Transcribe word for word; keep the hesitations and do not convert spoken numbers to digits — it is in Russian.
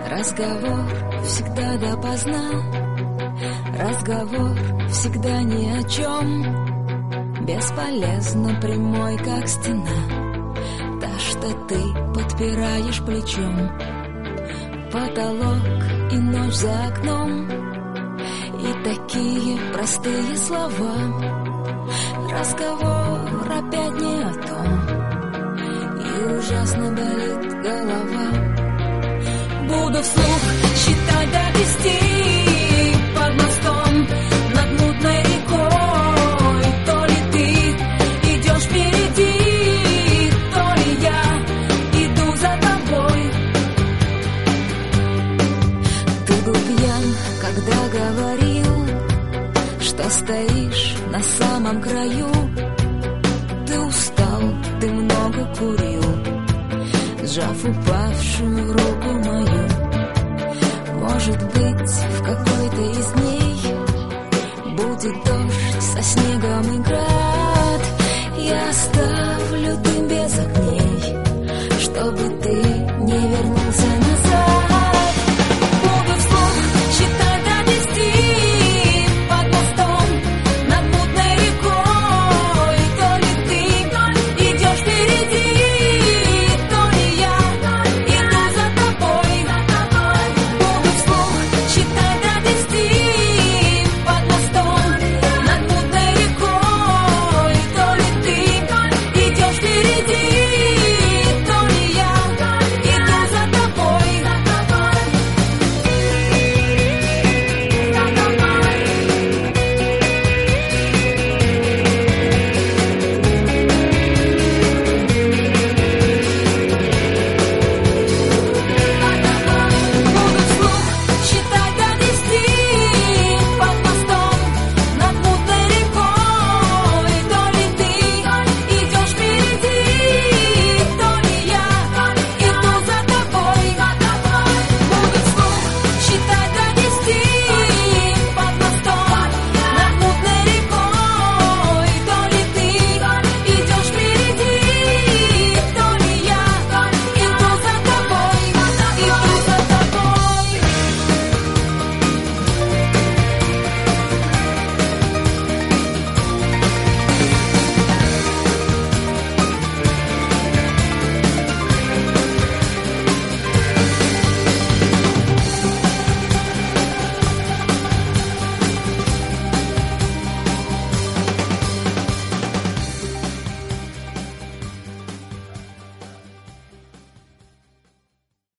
Разговор всегда допоздна, разговор всегда ни о чем. Бесполезно прямой, как стена, та, что ты подпираешь плечом. Потолок и ночь за окном, и такие простые слова. Разговор опять не о том, и ужасно болит голова. Буду вслух считать до десяти под мостом над мутной рекой. То ли ты идешь впереди, то ли я иду за тобой. Ты был пьян, когда говорил, что стоишь на самом краю. Ты устал, ты много курил, сжав упавшую руку мою. Может быть, в какой-то из дней будет дождь со снегом и град. Я останусь